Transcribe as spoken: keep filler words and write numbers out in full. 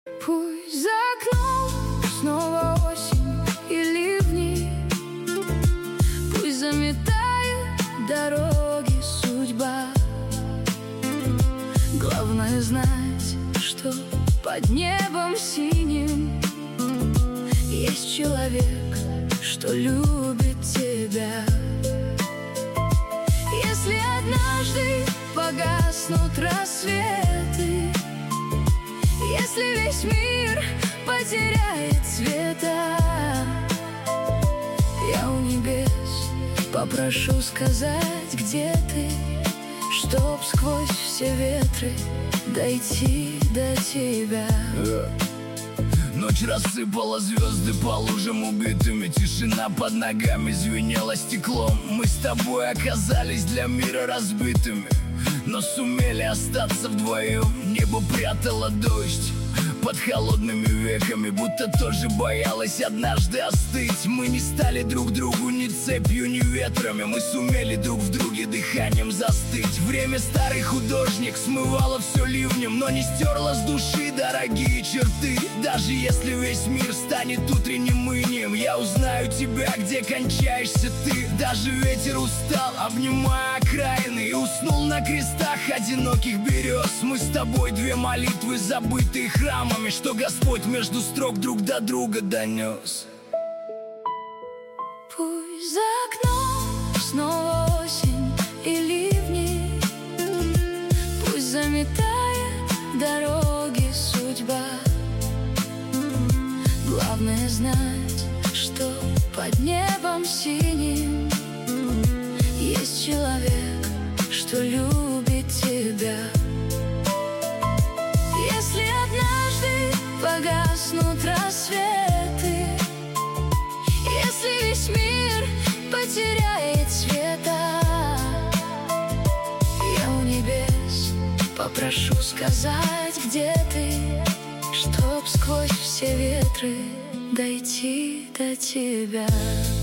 Пусть за окном снова осень и ливни, пусть заметает дороги судьба. Главное знать, что под небом синим есть человек, что любит тебя. Если однажды погаснут рассветы, если весь мир потеряет цвета, я у небес попрошу сказать, где ты, чтоб сквозь все ветры дойти до тебя. Ночь рассыпала звезды по лужам убитыми, тишина под ногами звенела стеклом. Мы с тобой оказались для мира разбитыми, но сумели остаться вдвоем. Небо прятало дождь под холодными веками, будто тоже боялась однажды остыть. Мы не стали друг другу ни цепью, ни ветрами, мы сумели друг в друге дыханием застыть. Время старый художник смывало все ливнем, но не стерло с души дорогие черты. Даже если весь мир станет утренним инием, я узнаю тебя, где кончаешься ты. Даже ветер устал, обнимая окраины, и уснул на крестах одиноких берез. Мы с тобой две молитвы, забытые храмами, что Господь между строк друг до друга донес. Пусть за окном снова осень и ливни, пусть заметает дороги судьба. Главное знать, что под небом синим есть человек, что любит тебя. Если однажды погаснут рассветы, если весь мир потеряет цвета, я у небес попрошу сказать, где ты, чтоб сквозь все ветры дойти до тебя.